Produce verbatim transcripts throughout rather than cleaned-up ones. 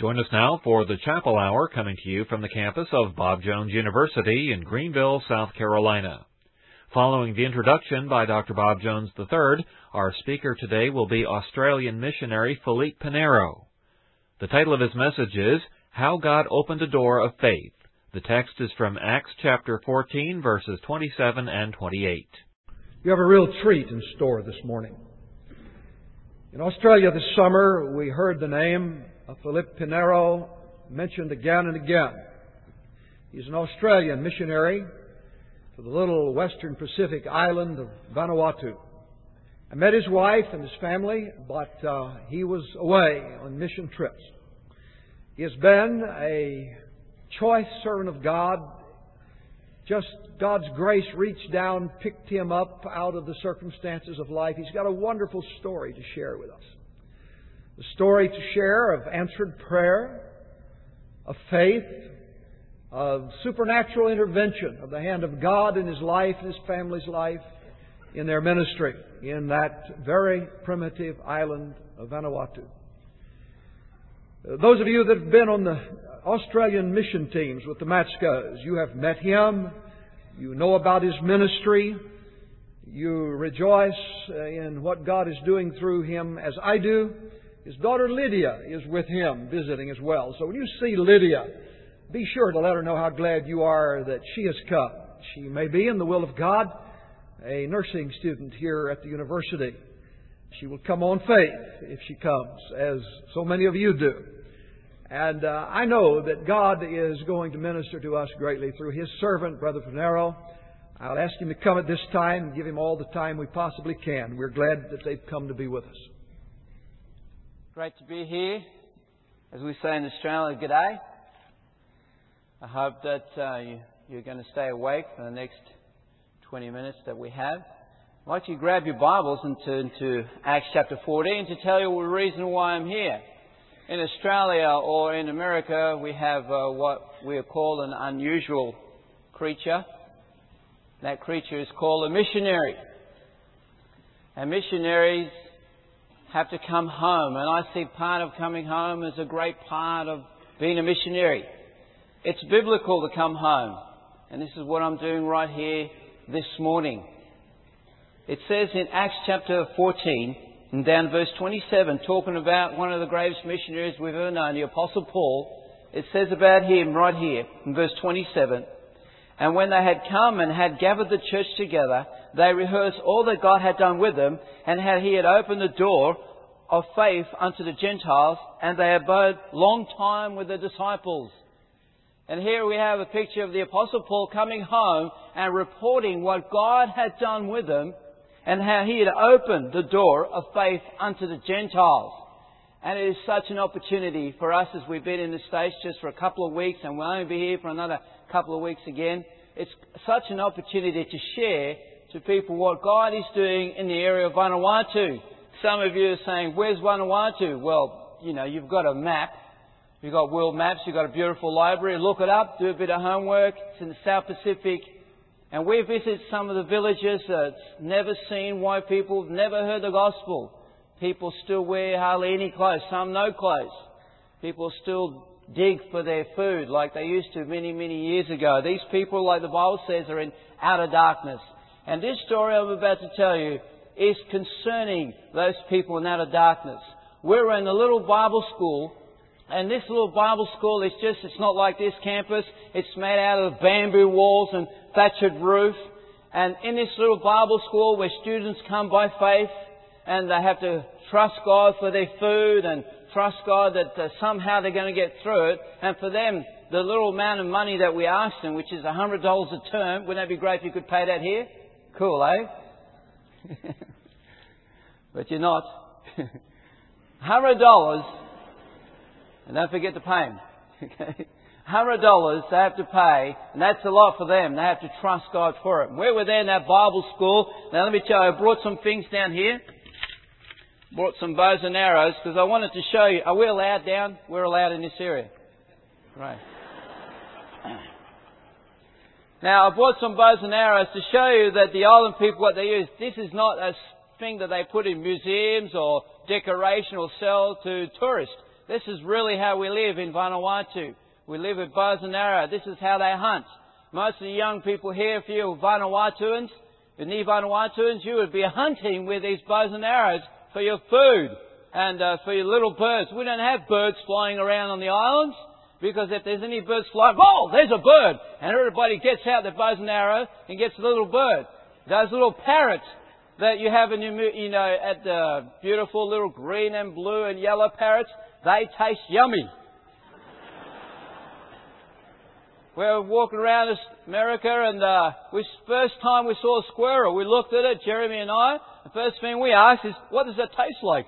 Join us now for the Chapel Hour, coming to you from the campus of Bob Jones University in Greenville, South Carolina. Following the introduction by Doctor Bob Jones the third, our speaker today will be Australian missionary Felipe Pinheiro. The title of his message is, How God Opened a Door of Faith. The text is from Acts chapter fourteen, verses twenty-seven and twenty-eight. You have a real treat in store this morning. In Australia this summer, we heard the name of Felipe Pinheiro mentioned again and again. He's an Australian missionary to the little western Pacific island of Vanuatu. I met his wife and his family, but uh, he was away on mission trips. He has been a choice servant of God. Just God's grace reached down, picked him up out of the circumstances of life. He's got a wonderful story to share with us. The story to share of answered prayer, of faith, of supernatural intervention of the hand of God in his life and his family's life in their ministry in that very primitive island of Vanuatu. Those of you that have been on the Australian mission teams with the Matskos, you have met him, you know about his ministry, you rejoice in what God is doing through him as I do. His daughter Lydia is with him visiting as well. So when you see Lydia, be sure to let her know how glad you are that she has come. She may be, in the will of God, a nursing student here at the university. She will come on faith if she comes, as so many of you do. And uh, I know that God is going to minister to us greatly through His servant, Brother Pinheiro. I'll ask him to come at this time and give him all the time we possibly can. We're glad that they've come to be with us. Great to be here. As we say in Australia, g'day. I hope that uh, you, you're going to stay awake for the next twenty minutes that we have. I'd like you to grab your Bibles and turn to Acts chapter fourteen to tell you the reason why I'm here. In Australia or in America, we have uh, what we are called an unusual creature. That creature is called a missionary. And missionaries have to come home, and I see part of coming home as a great part of being a missionary. It's biblical to come home, and this is what I'm doing right here this morning. It says in Acts chapter fourteen, and down verse twenty-seven, talking about one of the greatest missionaries we've ever known, the Apostle Paul. It says about him right here in verse twenty-seven, and when they had come and had gathered the church together, they rehearsed all that God had done with them, and how He had opened the door of faith unto the Gentiles, and they abode long time with the disciples. And here we have a picture of the Apostle Paul coming home and reporting what God had done with them, and how He had opened the door of faith unto the Gentiles. And it is such an opportunity for us, as we've been in the States just for a couple of weeks, and we'll only be here for another couple of weeks again. It's such an opportunity to share to people what God is doing in the area of Vanuatu. Some of you are saying, where's Vanuatu? Well, you know, you've got a map. You've got world maps. You've got a beautiful library. Look it up. Do a bit of homework. It's in the South Pacific. And we visit some of the villages that's never seen white people, never heard the gospel. People still wear hardly any clothes. Some no clothes. People still dig for their food like they used to many, many years ago. These people, like the Bible says, are in outer darkness. And this story I'm about to tell you is concerning those people in outer darkness. We're in a little Bible school, and this little Bible school is just, it's not like this campus. It's made out of bamboo walls and thatched roof. And in this little Bible school where students come by faith, and they have to trust God for their food and trust God that uh, somehow they're going to get through it. And for them, the little amount of money that we ask them, which is one hundred dollars a term, wouldn't that be great if you could pay that here? Cool, eh? But you're not. one hundred dollars, and don't forget to pay them. Okay? one hundred dollars they have to pay, and that's a lot for them. They have to trust God for it. We were there in that Bible school. Now let me tell you, I brought some things down here. Brought some bows and arrows, because I wanted to show you. Are we allowed down? We're allowed in this area. Right. Now, I brought some bows and arrows to show you that the island people, what they use, this is not a thing that they put in museums or decoration or sell to tourists. This is really how we live in Vanuatu. We live with bows and arrows. This is how they hunt. Most of the young people here, if you're Vanuatuans, if you're Vanuatuans, you would be hunting with these bows and arrows for your food and uh, for your little birds. We don't have birds flying around on the islands, because if there's any birds flying, oh, there's a bird! And everybody gets out their bows and arrows and gets a little bird. Those little parrots that you have in your, you know, at the beautiful little green and blue and yellow parrots, they taste yummy. We were walking around America, and uh, we first time we saw a squirrel, we looked at it, Jeremy and I. The first thing we asked is, what does it taste like?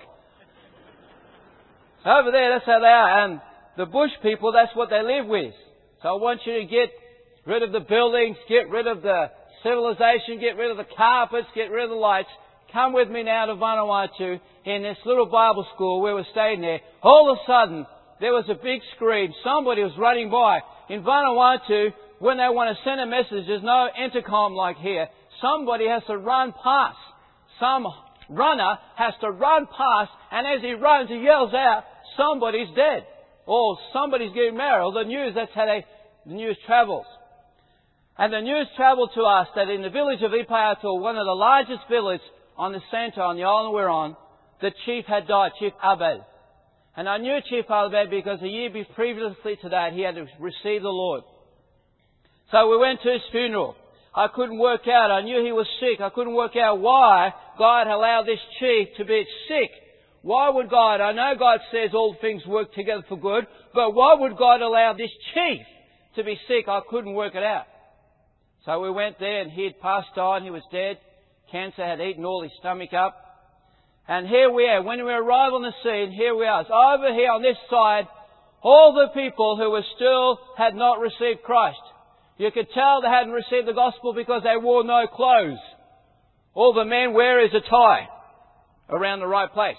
Over there, that's how they are. And the bush people, that's what they live with. So I want you to get rid of the buildings, get rid of the civilization, get rid of the carpets, get rid of the lights. Come with me now to Vanuatu in this little Bible school where we're staying there. All of a sudden, there was a big scream. Somebody was running by. In Vanuatu, when they want to send a message, there's no intercom like here. Somebody has to run past. Some runner has to run past, and as he runs, he yells out, somebody's dead. Or somebody's getting married. Or the news, that's how they, the news travels. And the news travelled to us that in the village of Ipaiato, one of the largest villages on the centre, on the island we're on, the chief had died, Chief Abel. And I knew Chief Abel because a year previously to that, he had received the Lord. So we went to his funeral. I couldn't work out. I knew he was sick. I couldn't work out why God allowed this chief to be sick. Why would God, I know God says all things work together for good, but why would God allow this chief to be sick? I couldn't work it out. So we went there, and he had passed on. He was dead. Cancer had eaten all his stomach up. And here we are. When we arrive on the scene, here we are. So over here on this side, all the people who were still had not received Christ. You could tell they hadn't received the gospel because they wore no clothes. All the men wear is a tie around the right place.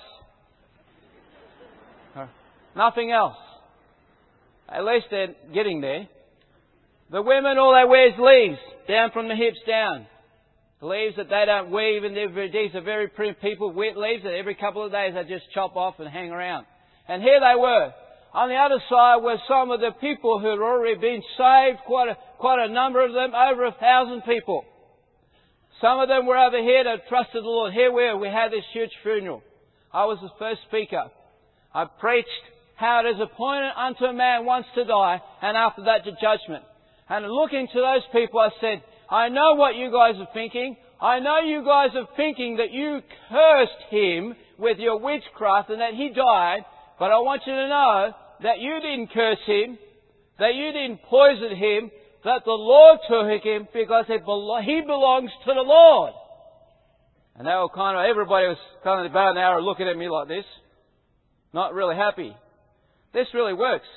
Nothing else. At least they're getting there. The women, all they wear is leaves, down from the hips down. Leaves that they don't weave, and these are very primitive people, wet leaves that every couple of days they just chop off and hang around. And here they were. On the other side were some of the people who had already been saved, quite a, quite a number of them, over a thousand people. Some of them were over here that trusted the Lord. Here we are, we had this huge funeral. I was the first speaker. I preached how it is appointed unto a man once to die, and after that to judgment. And looking to those people, I said, I know what you guys are thinking. I know you guys are thinking that you cursed him with your witchcraft and that he died. But I want you to know that you didn't curse him, that you didn't poison him, that the Lord took him because he belongs to the Lord. And they were kind of, everybody was kind of about an hour looking at me like this. Not really happy. This really works.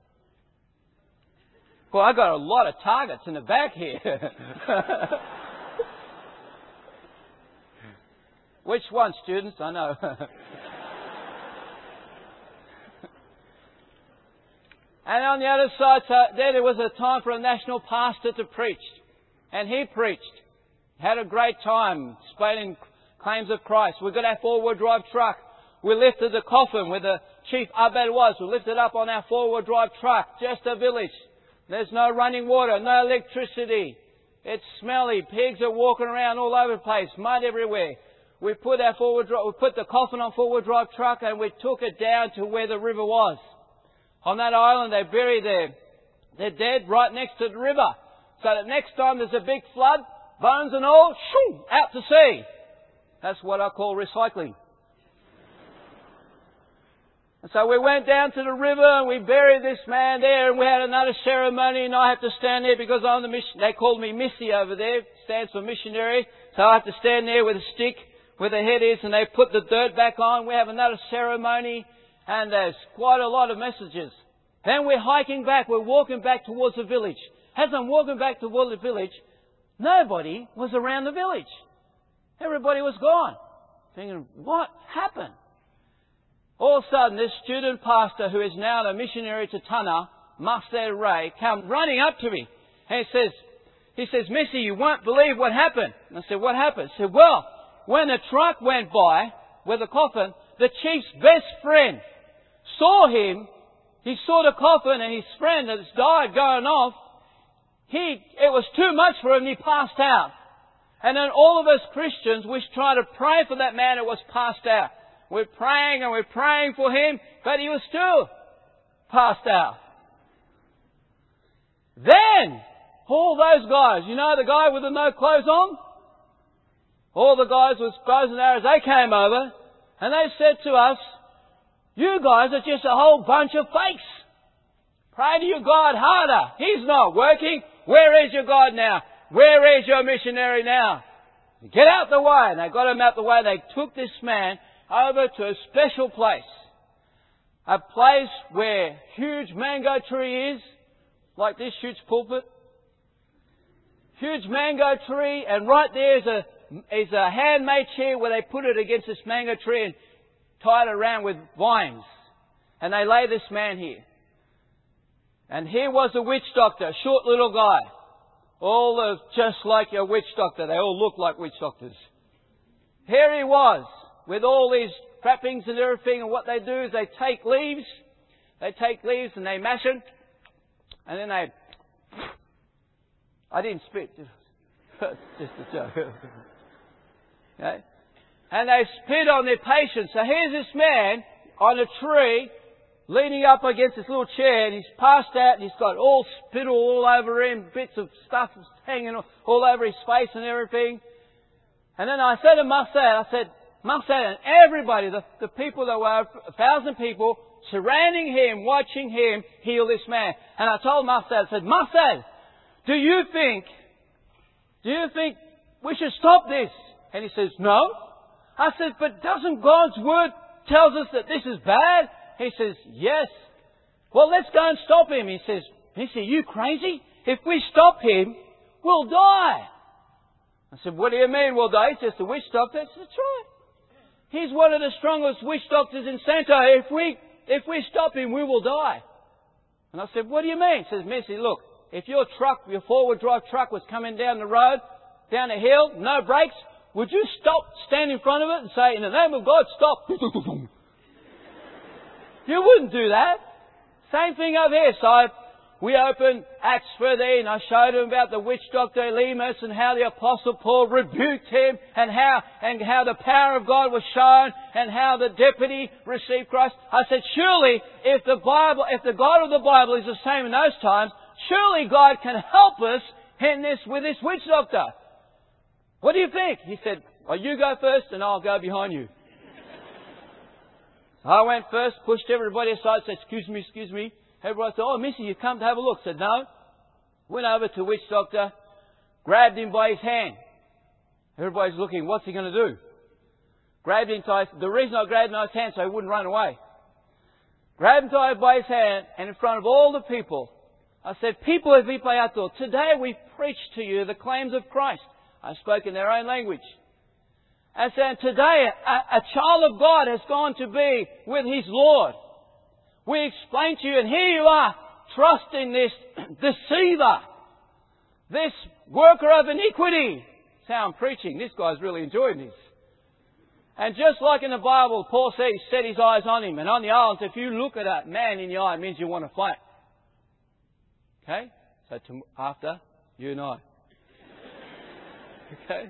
Well, I got a lot of targets in the back here. Which one, students? I know. And on the other side, so then there was a time for a national pastor to preach. And he preached. Had a great time explaining claims of Christ. We got our four-wheel drive truck. We lifted the coffin where the Chief Abel was. We lifted up on our four-wheel drive truck. Just a village. There's no running water, no electricity. It's smelly. Pigs are walking around all over the place. Mud everywhere. We put our four-wheel drive, we put the coffin on four-wheel drive truck, and we took it down to where the river was. On that island, they bury their, their dead right next to the river. So that next time there's a big flood, bones and all, shoo, out to sea. That's what I call recycling. And so we went down to the river and we buried this man there, and we had another ceremony, and I have to stand there because I'm the mission. They called me Missy over there, stands for missionary. So I have to stand there with a stick where the head is, and they put the dirt back on. We have another ceremony, and there's quite a lot of messages. Then we're hiking back. We're walking back towards the village. As I'm walking back towards the village, nobody was around the village. Everybody was gone. Thinking, what happened? All of a sudden, this student pastor, who is now the missionary to Tana, Master Ray, comes running up to me. And he says, he says, Missy, you won't believe what happened. And I said, what happened? He said, well, when the truck went by with the coffin, the chief's best friend saw him, he saw the coffin and his friend that's died going off. He, it was too much for him and he passed out. And then all of us Christians, we try to pray for that man that was passed out. We're praying and we're praying for him, but he was still passed out. Then, all those guys, you know the guy with the no clothes on? All the guys with bows and arrows, they came over and they said to us, you guys are just a whole bunch of fakes. Pray to your God harder. He's not working. Where is your God now? Where is your missionary now? Get out the way. And they got him out the way. They took this man over to a special place. A place where huge mango tree is, like this huge pulpit. Huge mango tree, and right there is a, is a handmade chair where they put it against this mango tree and tie it around with vines. And they lay this man here. And here was a witch doctor, a short little guy. All of just like a witch doctor. They all look like witch doctors. Here he was, with all these trappings and everything, and what they do is they take leaves, they take leaves and they mash them, and then they... I didn't spit, just, just a joke. Okay? And they spit on their patients. So here's this man on a tree, leaning up against this little chair, and he's passed out, and he's got all spittle all over him, bits of stuff hanging all over his face and everything. And then I said to Mustad, I said, Mustad, and everybody, the, the people, there were a thousand people surrounding him, watching him heal this man. And I told Mustad, I said, Mustad, do you think, do you think we should stop this? And he says, no. I said, but doesn't God's Word tells us that this is bad? He says, yes. Well, let's go and stop him. He says, he said, you crazy? If we stop him, we'll die. I said, what do you mean we'll die? He's just a witch doctor. I said, that's right. He's one of the strongest witch doctors in Santo. If we, if we stop him, we will die. And I said, what do you mean? He says, Missy, look, if your truck, your forward drive truck was coming down the road, down a hill, no brakes, would you stop, stand in front of it and say, in the name of God, stop? You wouldn't do that. Same thing over here. So I, we opened Acts thirteen and I showed him about the witch doctor Elymas and how the Apostle Paul rebuked him and how, and how the power of God was shown and how the deputy received Christ. I said, surely if the Bible, if the God of the Bible is the same in those times, surely God can help us in this, with this witch doctor. What do you think? He said, well, you go first and I'll go behind you. I went first, pushed everybody aside, said, excuse me, excuse me. Everybody said, oh, Missy, you've come to have a look. I said, no. Went over to witch doctor, grabbed him by his hand. Everybody's looking, what's he going to do? Grabbed him by his, the reason I grabbed him by his hand so he wouldn't run away. Grabbed him by his hand, and in front of all the people, I said, people of Vipayato, today we preach to you the claims of Christ. I spoke in their own language. I said, today a, a child of God has gone to be with his Lord. We explain to you, and here you are, trusting this deceiver, this worker of iniquity. That's how I'm preaching. This guy's really enjoying this. And just like in the Bible, Paul said he set his eyes on him. And on the islands, if you look at a man in the eye, it means you want to fight. Okay? So to, after, you and I. Okay?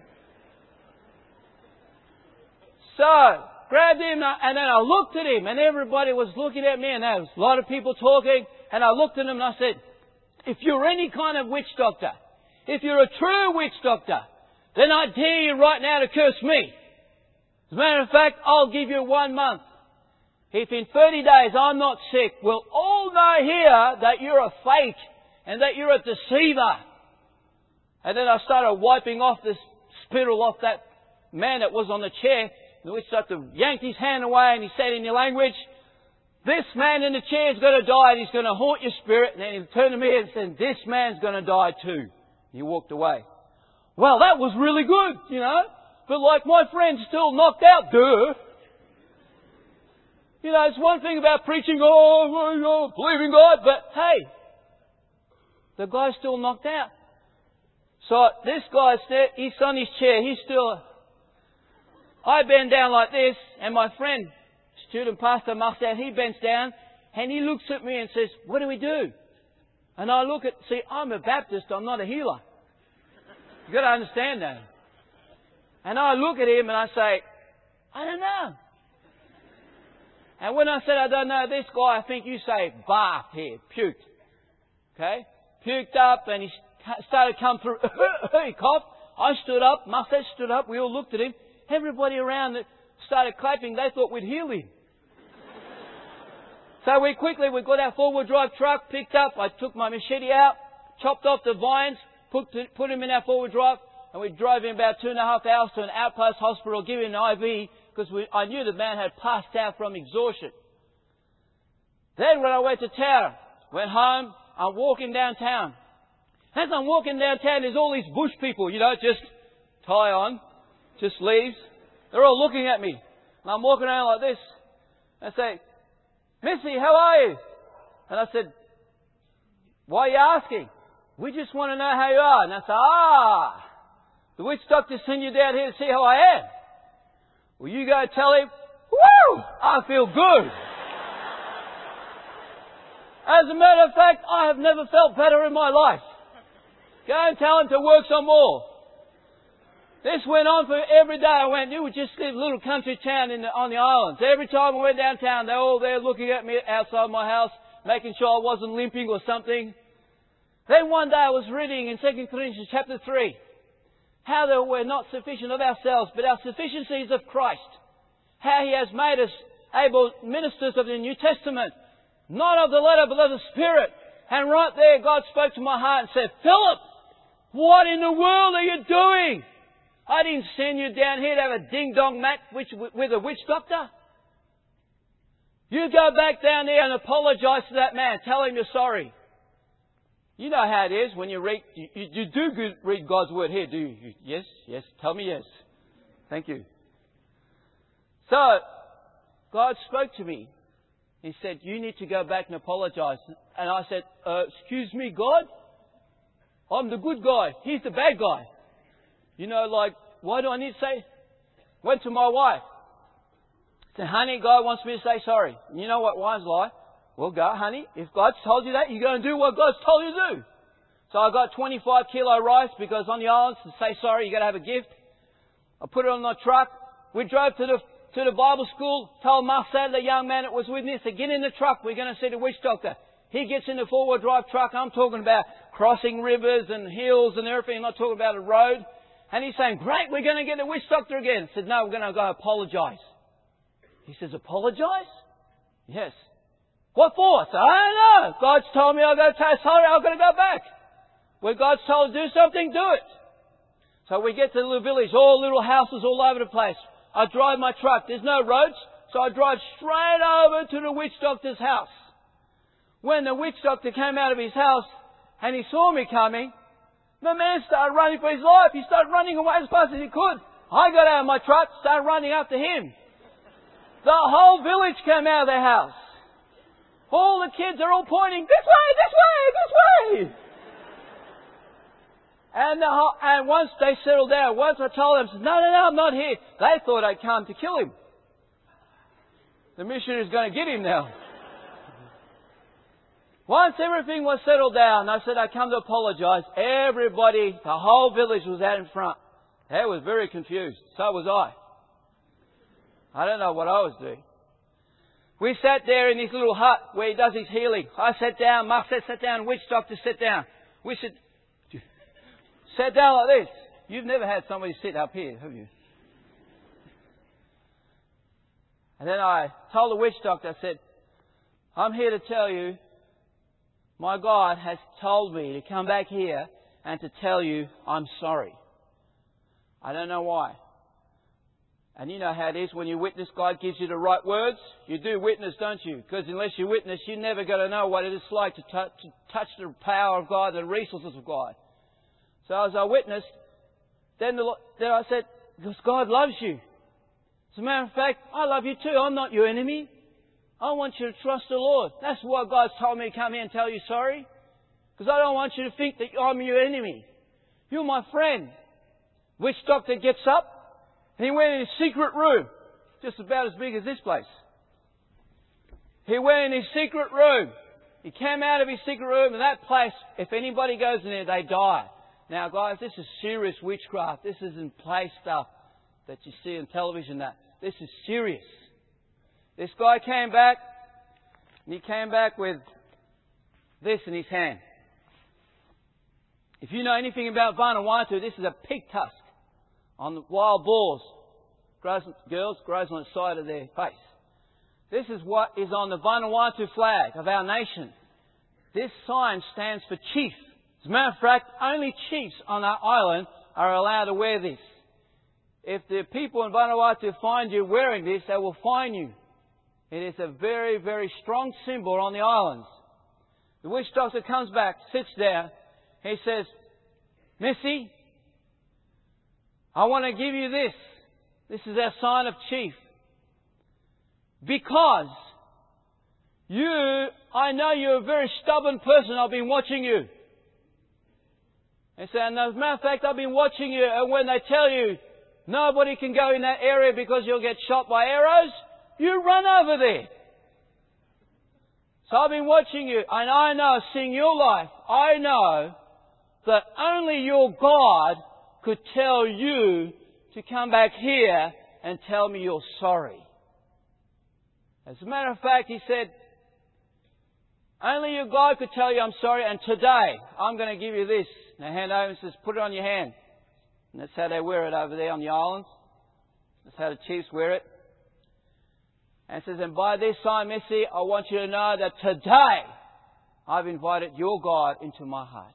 So, grabbed him and then I looked at him and everybody was looking at me and there was a lot of people talking and I looked at him and I said, if you're any kind of witch doctor, if you're a true witch doctor, then I dare you right now to curse me. As a matter of fact, I'll give you one month. If in thirty days I'm not sick, we'll all know here that you're a fake and that you're a deceiver. And then I started wiping off this spittle off that man that was on the chair. The witch doctor yanked his hand away and he said in your language, this man in the chair is going to die and he's going to haunt your spirit. And then he turned to me and said, this man's going to die too. He walked away. Well, that was really good, you know. But like my friend's still knocked out, duh. You know, it's one thing about preaching, oh, oh, believe in God, but hey, the guy's still knocked out. So this guy's there, he's on his chair, he's still... I bend down like this, and my friend student pastor, Marcel, he bends down and he looks at me and says, what do we do? And I look at, see, I'm a Baptist, I'm not a healer. You've got to understand that. And I look at him and I say, I don't know. And when I said I don't know, this guy, I think you say, barfed here, puked. Okay? Puked up and he started to come through. He coughed. I stood up. Marcel stood up. We all looked at him. Everybody around started clapping. They thought we'd heal him. So we quickly, we got our four-wheel drive truck, picked up. I took my machete out, chopped off the vines, put, put him in our four-wheel drive, and we drove him about two and a half hours to an outpost hospital, give him an I V, because we, I knew the man had passed out from exhaustion. Then when I went to town, went home, I'm walking downtown. As I'm walking downtown, there's all these bush people, you know, just tie on, just leaves. They're all looking at me. And I'm walking around like this. I say, Missy, how are you? And I said, why are you asking? We just want to know how you are. And I said, ah, the witch doctor sent you down here to see how I am. Well, you go tell him, woo, I feel good. As a matter of fact, I have never felt better in my life. Go and tell him to work some more. This went on for every day. I went, you would just live a little country town in the, on the islands. Every time I went downtown, they were all there looking at me outside my house, making sure I wasn't limping or something. Then one day I was reading in Second Corinthians chapter three, how that we're not sufficient of ourselves, but our sufficiency is of Christ. How He has made us able ministers of the New Testament, not of the letter, but of the Spirit. And right there, God spoke to my heart and said, Philip, what in the world are you doing? I didn't send you down here to have a ding-dong match with a witch doctor. You go back down there and apologise to that man. Tell him you're sorry. You know how it is when you read, you, you, you do good, read God's Word here, do you? you? Yes, yes, tell me yes. Thank you. So, God spoke to me. He said, you need to go back and apologise. And I said, uh, excuse me, God? I'm the good guy. He's the bad guy. You know, like, why do I need to say? Went to my wife. Said, honey, God wants me to say sorry. And you know what wives like? Well, go, honey. If God's told you that, you're going to do what God's told you to do. So I got twenty-five kilo rice because on the islands, to say sorry, you've got to have a gift. I put it on my truck. We drove to the to the Bible school. Told Marcel, the young man that was with me, said, get in the truck. We're going to see the witch doctor. He gets in the four-wheel drive truck. I'm talking about crossing rivers and hills and everything. I'm not talking about a road. And he's saying, great, we're going to get the witch doctor again. I said, no, we're going to go apologise. He says, apologise? Yes. What for? I said, I don't know. God's told me I've got to say sorry, I've got to go back. When God's told to do something, do it. So we get to the little village, all little houses all over the place. I drive my truck. There's no roads, so I drive straight over to the witch doctor's house. When the witch doctor came out of his house and he saw me coming, the man started running for his life. He started running away as fast as he could. I got out of my truck, started running after him. The whole village came out of their house. All the kids are all pointing, this way, this way, this way. And, the whole, and once they settled down, once I told them, no, no, no, I'm not here. They thought I'd come to kill him. The missionary's going to get him now. Once everything was settled down, I said, I come to apologise. Everybody, the whole village was out in front. They was very confused. So was I. I don't know what I was doing. We sat there in his little hut where he does his healing. I sat down, Mark said, sat down, witch doctor sat down. We said, sat down like this. You've never had somebody sit up here, have you? And then I told the witch doctor, I said, I'm here to tell you, my God has told me to come back here and to tell you I'm sorry. I don't know why. And you know how it is when you witness, God gives you the right words. You do witness, don't you? Because unless you witness, you're never going to know what it is like to touch, to touch the power of God, the resources of God. So as I witnessed, then, the, then I said, because God loves you. As a matter of fact, I love you too. I'm not your enemy. I want you to trust the Lord. That's why God's told me to come here and tell you sorry. Because I don't want you to think that I'm your enemy. You're my friend. Witch doctor gets up and he went in his secret room, just about as big as this place. He went in his secret room. He came out of his secret room, and that place, if anybody goes in there, they die. Now, guys, this is serious witchcraft. This isn't play stuff that you see on television. That This is serious. This guy came back, and he came back with this in his hand. If you know anything about Vanuatu, this is a pig tusk on the wild boars. Grows, girls, grows on the side of their face. This is what is on the Vanuatu flag of our nation. This sign stands for chief. As a matter of fact, only chiefs on our island are allowed to wear this. If the people in Vanuatu find you wearing this, they will fine you. It is a very, very strong symbol on the islands. The witch doctor comes back, sits down. He says, Missy, I want to give you this. This is our sign of chief. Because you, I know you're a very stubborn person. I've been watching you. And so, and as a matter of fact, I've been watching you, and when they tell you nobody can go in that area because you'll get shot by arrows, you run over there. So I've been watching you, and I know, seeing your life, I know that only your God could tell you to come back here and tell me you're sorry. As a matter of fact, he said, only your God could tell you I'm sorry, and today I'm going to give you this. And I hand over and says, put it on your hand. And that's how they wear it over there on the islands. That's how the chiefs wear it. And it says, and by this sign, Missy, I want you to know that today I've invited your God into my heart.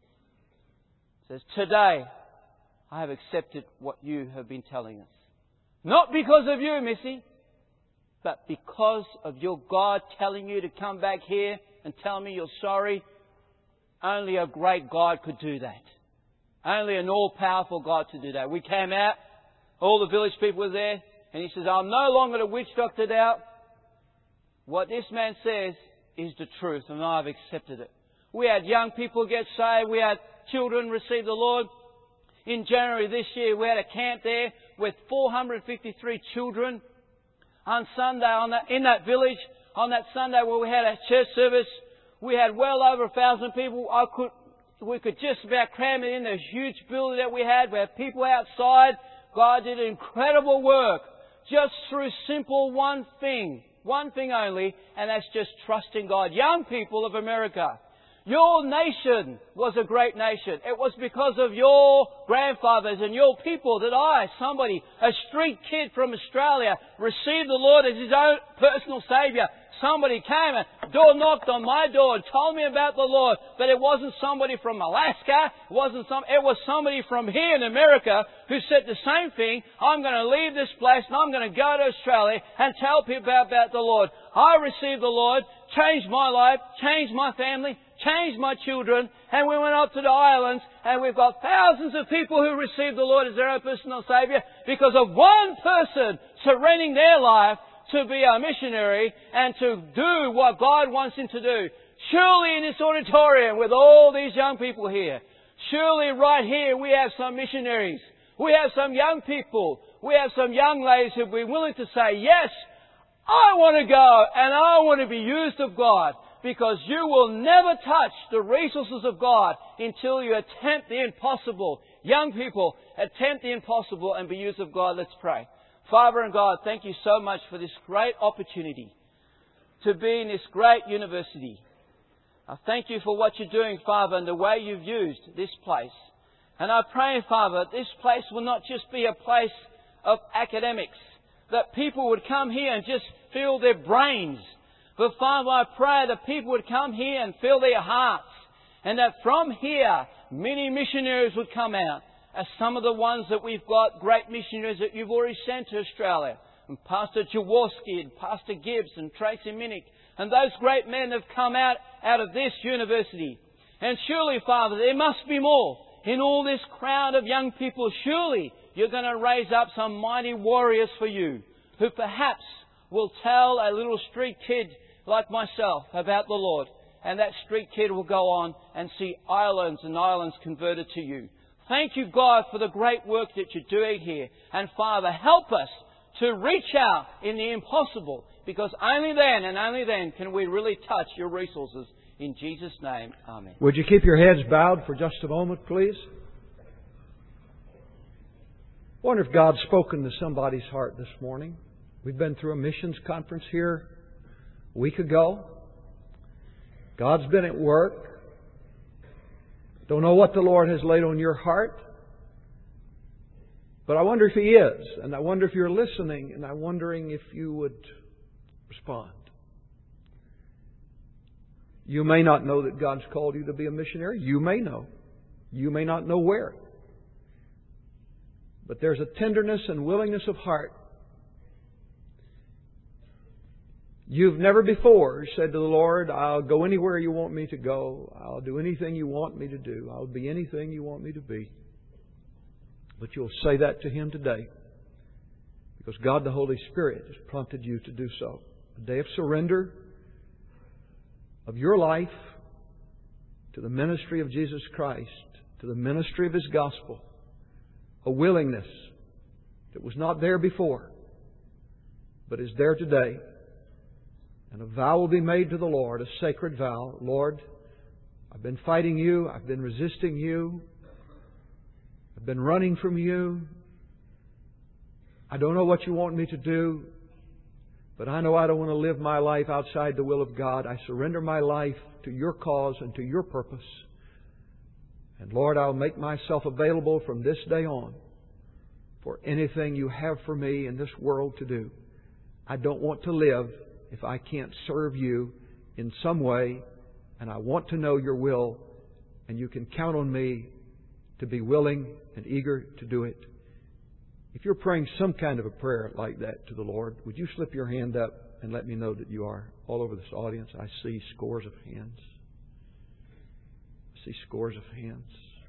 It says, today I have accepted what you have been telling us. Not because of you, Missy, but because of your God telling you to come back here and tell me you're sorry. Only a great God could do that. Only an all-powerful God to do that. We came out, all the village people were there, and he says, I'm no longer the witch doctored out. What this man says is the truth, and I've accepted it. We had young people get saved. We had children receive the Lord. In January this year, we had a camp there with four hundred fifty-three children. On Sunday, on that, in that village, on that Sunday where we had a church service, we had well over a thousand people. I could, we could just about cram it in the huge building that we had. We had people outside. God did incredible work just through simple one thing, one thing only, and that's just trusting God. Young people of America, your nation was a great nation. It was because of your grandfathers and your people that I, somebody, a street kid from Australia, received the Lord as his own personal Saviour. Somebody came and door knocked on my door and told me about the Lord. But it wasn't somebody from Alaska. It wasn't some. It was somebody from here in America who said the same thing. I'm going to leave this place and I'm going to go to Australia and tell people about, about the Lord. I received the Lord, changed my life, changed my family, changed my children, and we went up to the islands, and we've got thousands of people who received the Lord as their own personal Saviour because of one person surrendering their life to be a missionary and to do what God wants him to do. Surely in this auditorium with all these young people here, surely right here we have some missionaries. We have some young people. We have some young ladies who will be willing to say, yes, I want to go and I want to be used of God. Because you will never touch the resources of God until you attempt the impossible. Young people, attempt the impossible and be used of God. Let's pray. Father and God, thank you so much for this great opportunity to be in this great university. I thank you for what you're doing, Father, and the way you've used this place. And I pray, Father, this place will not just be a place of academics, that people would come here and just fill their brains. But Father, I pray that people would come here and fill their hearts, and that from here many missionaries would come out, as some of the ones that we've got, great missionaries that you've already sent to Australia, and Pastor Jaworski and Pastor Gibbs and Tracy Minnick, and those great men have come out out of this university. And surely, Father, there must be more in all this crowd of young people. Surely you're going to raise up some mighty warriors for you, who perhaps will tell a little street kid like myself about the Lord, and that street kid will go on and see islands and islands converted to you. Thank you, God, for the great work that you're doing here. And Father, help us to reach out in the impossible, because only then and only then can we really touch your resources. In Jesus' name, amen. Would you keep your heads bowed for just a moment, please? I wonder if God's spoken to somebody's heart this morning. We've been through a missions conference here a week ago. God's been at work. Don't know what the Lord has laid on your heart. But I wonder if He is. And I wonder if you're listening. And I'm wondering if you would respond. You may not know that God's called you to be a missionary. You may know. You may not know where. But there's a tenderness and willingness of heart. You've never before said to the Lord, I'll go anywhere you want me to go. I'll do anything you want me to do. I'll be anything you want me to be. But you'll say that to Him today. Because God the Holy Spirit has prompted you to do so. A day of surrender of your life to the ministry of Jesus Christ, to the ministry of His gospel. A willingness that was not there before, but is there today. And a vow will be made to the Lord, a sacred vow. Lord, I've been fighting You. I've been resisting You. I've been running from You. I don't know what You want me to do, but I know I don't want to live my life outside the will of God. I surrender my life to Your cause and to Your purpose. And Lord, I'll make myself available from this day on for anything You have for me in this world to do. I don't want to live if I can't serve You in some way, and I want to know Your will, and You can count on me to be willing and eager to do it. If you're praying some kind of a prayer like that to the Lord, would you slip your hand up and let me know that you are? All over this audience, I see scores of hands. I see scores of hands.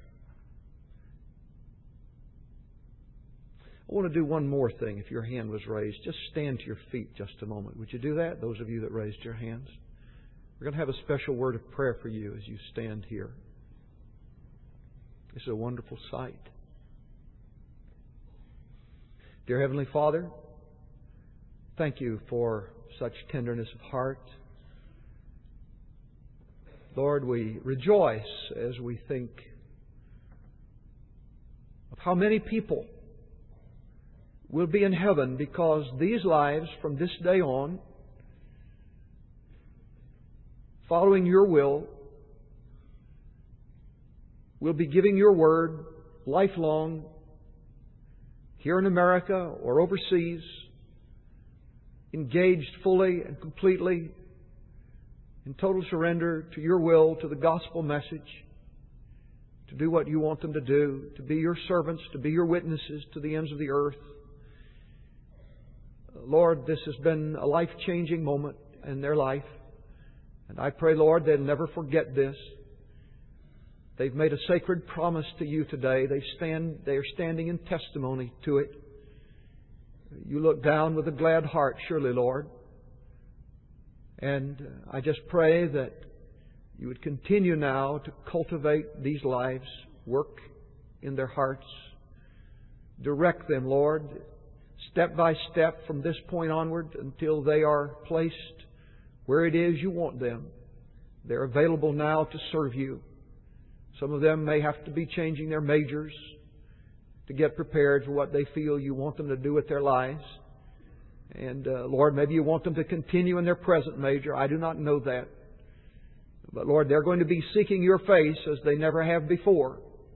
I want to do one more thing. If your hand was raised, just stand to your feet just a moment. Would you do that? Those of you that raised your hands. We're going to have a special word of prayer for you as you stand here. This is a wonderful sight. Dear Heavenly Father, thank You for such tenderness of heart. Lord, we rejoice as we think of how many people will be in heaven because these lives from this day on, following Your will, will be giving Your word lifelong here in America or overseas, engaged fully and completely in total surrender to Your will, to the gospel message, to do what You want them to do, to be Your servants, to be Your witnesses to the ends of the earth. Lord, this has been a life-changing moment in their life. And I pray, Lord, they'll never forget this. They've made a sacred promise to You today. They stand, they are standing in testimony to it. You look down with a glad heart, surely, Lord. And I just pray that You would continue now to cultivate these lives, work in their hearts. Direct them, Lord, step by step from this point onward until they are placed where it is You want them. They're available now to serve You. Some of them may have to be changing their majors to get prepared for what they feel You want them to do with their lives. And uh, Lord, maybe You want them to continue in their present major. I do not know that. But Lord, they're going to be seeking Your face as they never have before.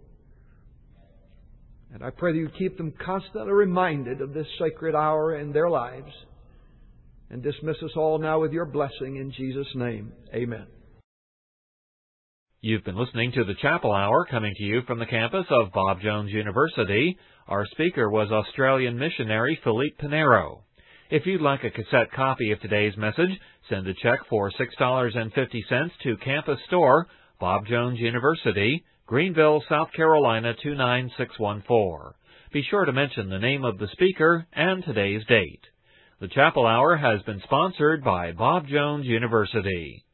And I pray that You keep them constantly reminded of this sacred hour in their lives. And dismiss us all now with Your blessing in Jesus' name. Amen. You've been listening to the Chapel Hour coming to you from the campus of Bob Jones University. Our speaker was Australian missionary Philippe Pinero. If you'd like a cassette copy of today's message, send a check for six dollars and fifty cents to Campus Store, Bob Jones University, Greenville, South Carolina two nine six one four. Be sure to mention the name of the speaker and today's date. The Chapel Hour has been sponsored by Bob Jones University.